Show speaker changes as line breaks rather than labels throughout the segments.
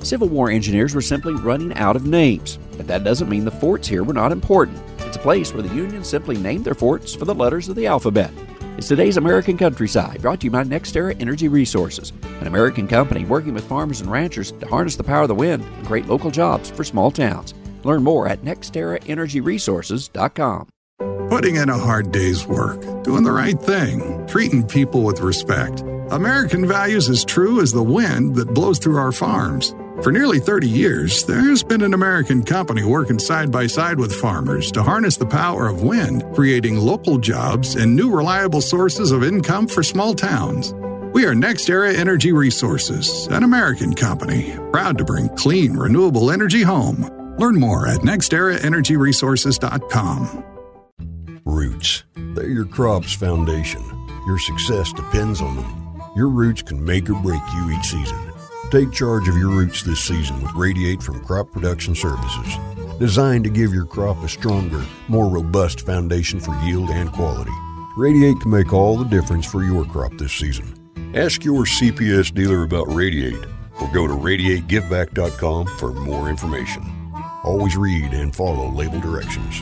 Civil War engineers were simply running out of names, but that doesn't mean the forts here were not important. It's a place where the Union simply named their forts for the letters of the alphabet. It's today's American Countryside, brought to you by NextEra Energy Resources, an American company working with farmers and ranchers to harness the power of the wind and create local jobs for small towns. Learn more at nexteraenergyresources.com.
Putting in a hard day's work, doing the right thing, treating people with respect. American values as true as the wind that blows through our farms. For nearly 30 years, there's been an American company working side by side with farmers to harness the power of wind, creating local jobs and new reliable sources of income for small towns. We are NextEra Energy Resources, an American company, proud to bring clean, renewable energy home. Learn more at nexteraenergyresources.com.
Roots. They're your crop's foundation. Your success depends on them. Your roots can make or break you each season. Take charge of your roots this season with Radiate from Crop Production Services. Designed to give your crop a stronger, more robust foundation for yield and quality. Radiate can make all the difference for your crop this season. Ask your CPS dealer about Radiate or go to radiategiveback.com for more information. Always read and follow label directions.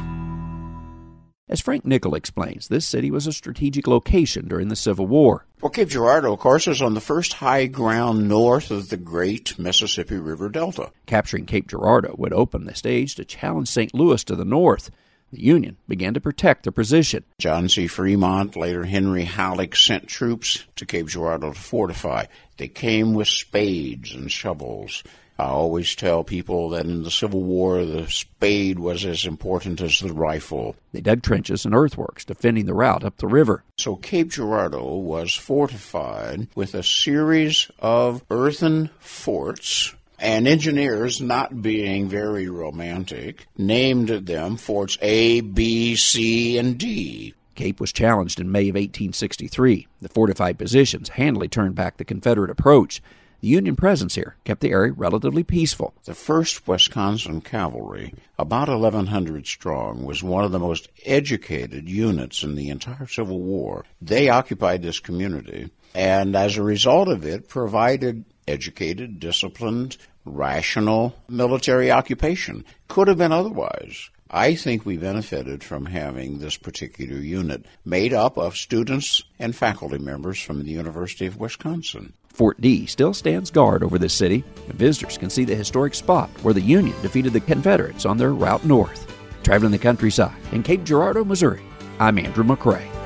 As Frank Nickel explains, this city was a strategic location during the Civil War.
Well, Cape Girardeau, of course, is on the first high ground north of the great Mississippi River Delta.
Capturing Cape Girardeau would open the stage to challenge St. Louis to the north. The Union began to protect their position.
John C. Fremont, later Henry Halleck, sent troops to Cape Girardeau to fortify. They came with spades and shovels. I always tell people that in the Civil War, the spade was as important as the rifle.
They dug trenches and earthworks, defending the route up the river.
So Cape Girardeau was fortified with a series of earthen forts, and engineers, not being very romantic, named them Forts A, B, C, and D.
Cape was challenged in May of 1863. The fortified positions handily turned back the Confederate approach. The Union presence here kept the area relatively peaceful.
The 1st Wisconsin Cavalry, about 1,100 strong, was one of the most educated units in the entire Civil War. They occupied this community, and as a result of it, provided educated, disciplined, rational military occupation. Could have been otherwise. I think we benefited from having this particular unit made up of students and faculty members from the University of Wisconsin.
Fort D still stands guard over this city, and visitors can see the historic spot where the Union defeated the Confederates on their route north. Traveling the countryside in Cape Girardeau, Missouri, I'm Andrew McCrae.